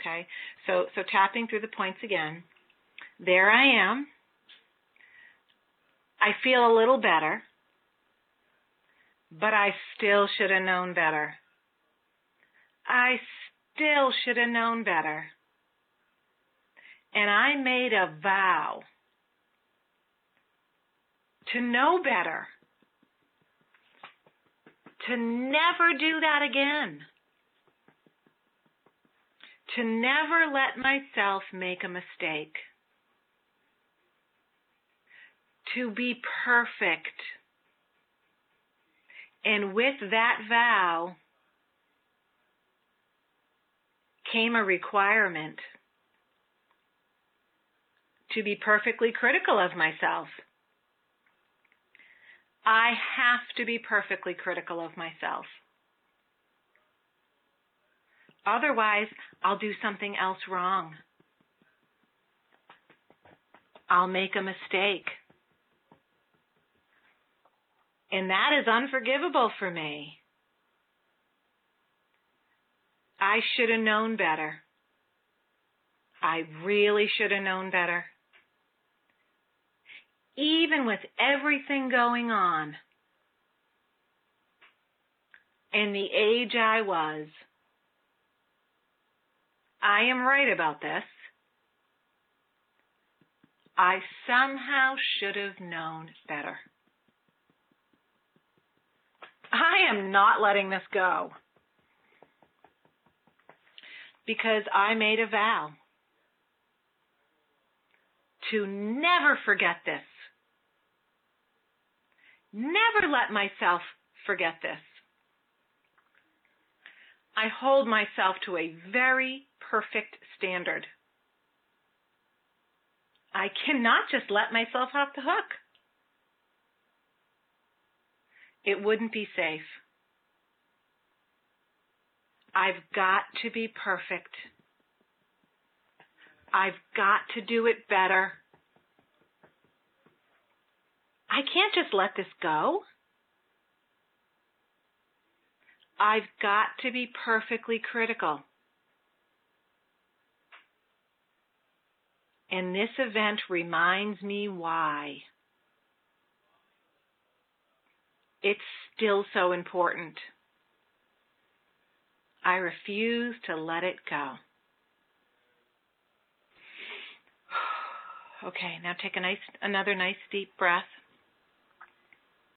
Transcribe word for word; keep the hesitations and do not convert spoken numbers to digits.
okay? So, so tapping through the points again. There I am. I feel a little better, but I still should have known better. I still should have known better. And I made a vow to know better, to never do that again, to never let myself make a mistake, to be perfect. And with that vow came a requirement to be perfectly critical of myself. I have to be perfectly critical of myself. Otherwise, I'll do something else wrong. I'll make a mistake. And that is unforgivable for me. I should have known better. I really should have known better. Even with everything going on, in the age I was, I am right about this. I somehow should have known better. I am not letting this go because I made a vow to never forget this. Never let myself forget this. I hold myself to a very perfect standard. I cannot just let myself off the hook. It wouldn't be safe. I've got to be perfect. I've got to do it better. I can't just let this go. I've got to be perfectly critical. And this event reminds me why. It's still so important. I refuse to let it go. Okay, now take a nice, another nice deep breath.